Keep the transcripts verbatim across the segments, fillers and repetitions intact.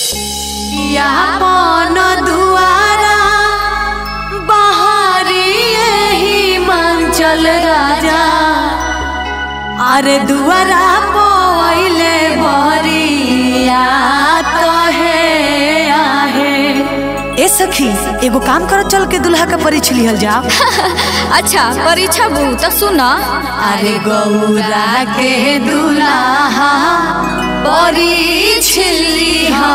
यापन दुआरा बहारी यही मंचल राजा अरे दुआरा पहिले बरिया तो है आहे। ए सखी एगो काम कर, चल के दुल्हा का परीक्षा लिहल जाओ। अच्छा परीक्षा बू तो सुना। अरे गौरा के दुल्हा परीक्षा लिहा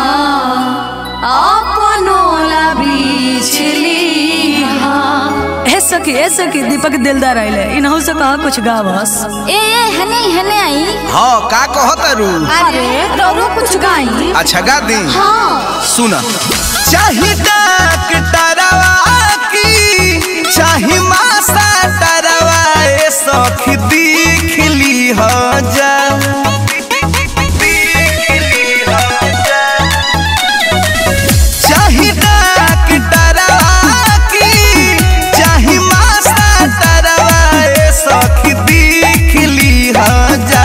अपनो ला बिछलिहा। ए सखी ए सखी दीपक दिलदार आइले, इनहु से कहा कुछ गावस। ए ए हने हने आई। हाँ का कहत रू? अरे रोरो कुछ गाई। अच्छा गा दी। हाँ सुना। चाही डॉक्टरवा की चाही मासा डरवा ए सखी दिख ली हो जा। चाही डॉक्टरवा की चाही मासा डरवा ए सखी दिख ली हो जा।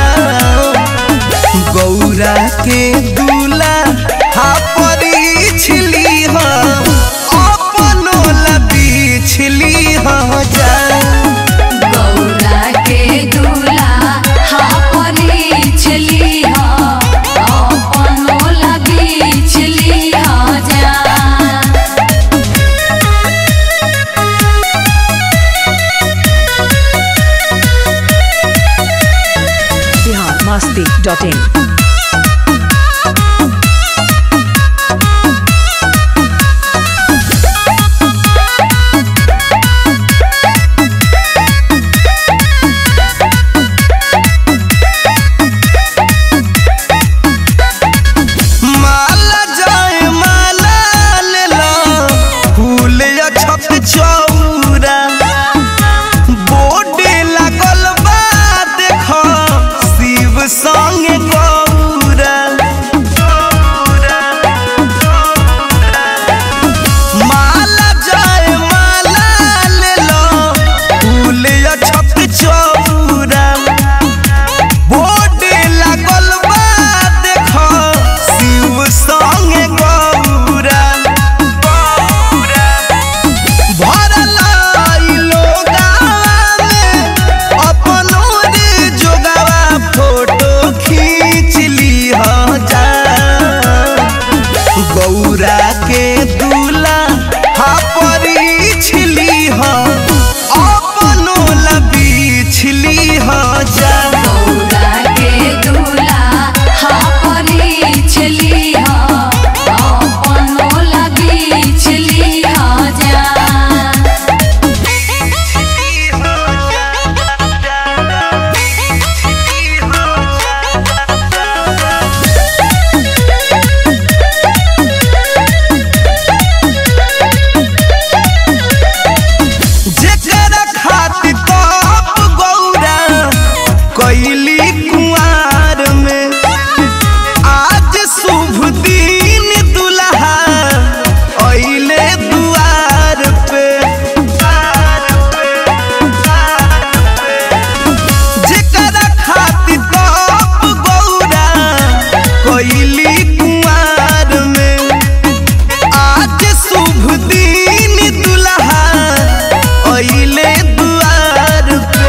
गौरा के दूल्हा हा छिली हो अपनो ला बिछली हो जा। गौरा के दूल्हा हा परीछली हो अपनो ला बिछली हो जा। Bihar Masti dot in. चौरा बोर्ड लागल बा देखो शिव संगे गौरा। माला जय माला ले लो फूल छप चौरा बोर्ड लागल बा देखो शिव संगे गौरा। गौरा के दूल्हा हा परीछली हो अपनो ला बिछली हो जा। गौरा के दूल्हा हा परीछली हो अपनो ला बिछली हो जा। कैली कुआर में आज शुभ दिन दुल्हा अइले दुआर पे। जेकरा खातिर तब गौरा कैली कुआर में आज शुभ दिन दुल्हा अइले दुआर पे।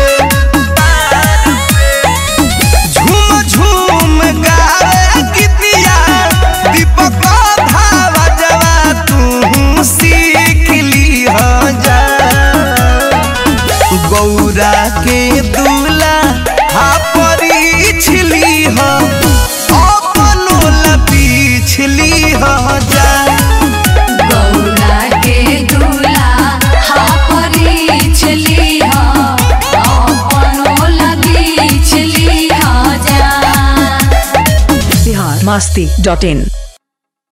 गौरा के दूल्हा हा परीछली हो अपनो ला बिछली हो जा। गौरा के दूल्हा हा परीछली हो अपनो ला बिछली हो जा। बिहार मस्ती डॉट इन।